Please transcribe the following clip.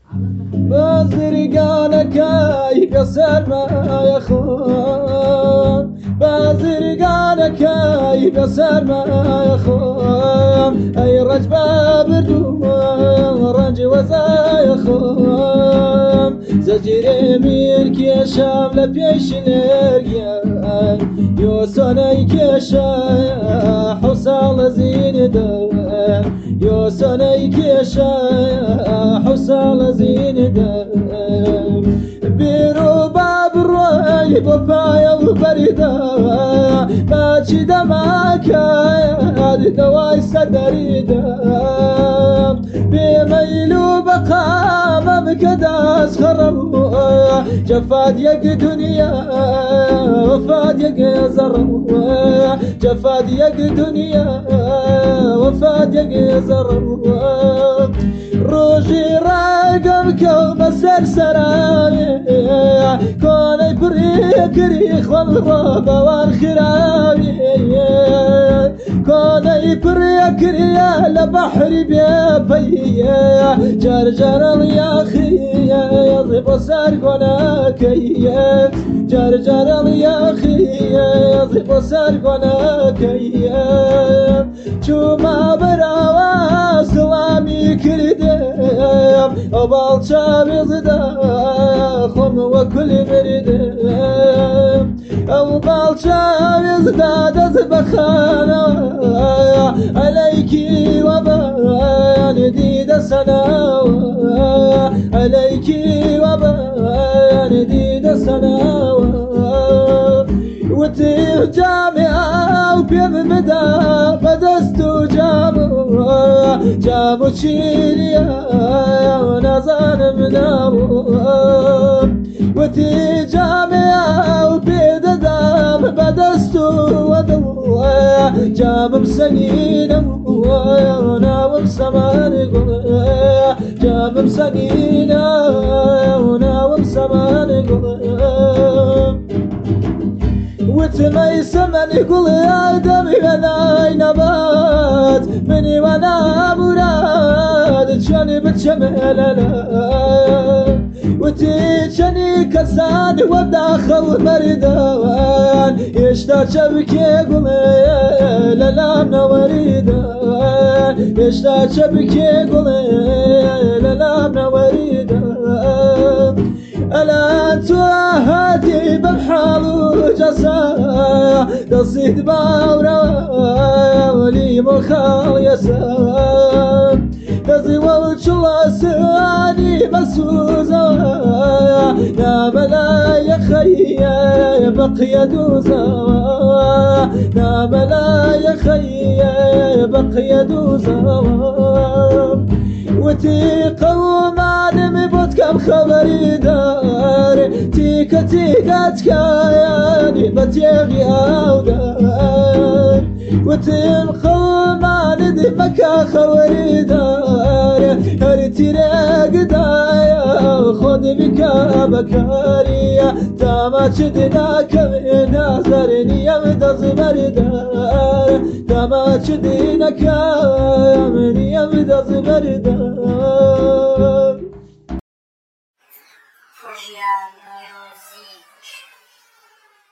بازرگانەکە بەسەرمایە خۆم بازرگانەکەی بەسەرمایە خۆم ئەی ڕەج بە بردووە ڕەنجی وەزایە خۆم زەجیرێ میر کێشام لە پێش لێرگیان یۆسۆنەی کێشە حوساڵە زیندەن یۆسۆنەی کێشە حوساڵە زیندەن بیرۆ با بڕۆی بۆ پایە و بەریدا باچی دەماکە دەوای سەدەریدا بێمەیل و بەقامە بکە دەست خەڕەوە جەفات یەک دنیا وەفات یەک زەڕەوە جەفات یەک دنیا وەفات یەک زەڕەوە ڕۆژی ڕاگەم کەو بەسەر سەراوێ کۆنەی پڕێکری خۆم ڕۆ بەوان خراوێ کۆنەی پڕێکریە لە بەحری بێپەیە جارجارەڵ یاخیە یەڵی بۆ سەر کۆنەکەیە جارجارەڵ یاخیە یەڵی بۆ سەر کۆنەکەیە چوومە بەراوە سڵامی کردم ئەو باڵچاوی زدا خۆم وەکولی بردم ئەو باڵچاوی زدا دەست بەخانەوە ئەلەیکی وەبانی دیدە سەناوە ئەلەیکی وەبانی دیدە سەناوە وتی جامی ئاو پێم بدا بەدەست و جام و چیریە نازانم ناوە وتی جامی ئاو پێدەدام بەدەست و وەدڵە جامم سەنگینە ناوم سەمانی گوڵە جامم سەنگینە ناوم سەمانی گوڵە وتمەی سەمەنی گوڵی ئادەمی وەنای نەبات منی وەناموراد چەنی بچەمێلەلە وتی چەنی کەسانی وەداخەڵ مەریدەوان هێشتا چەبکێ گوڵێ لەلام نەوەریدەوان هێشتا چەبکێ گوڵێ لەلام نەوەریدەوان ئەلان تۆ هاتی بەم حاڵ و جەسا دەستیت باوڕەوەلی مۆخاڵ یەسا دەزیوە و چڵاسانی بەسوزەوە نامەلایە خەیە بەقیە دووزەوە نامەلایە خەیە بەقیە دووزەوە وتی قەومانم بۆت کەم خەبەری دار تیکە تیکەتکایانی بە تێغی ئاودار وتم قەومانت مەکە خەوەری دار هەر تیرەگدایە خۆت بکە بەکاریە داماچت ناکەمێ نازەرنیەم دەزبەردار داماچت نەکەم نیەم دەزبەردار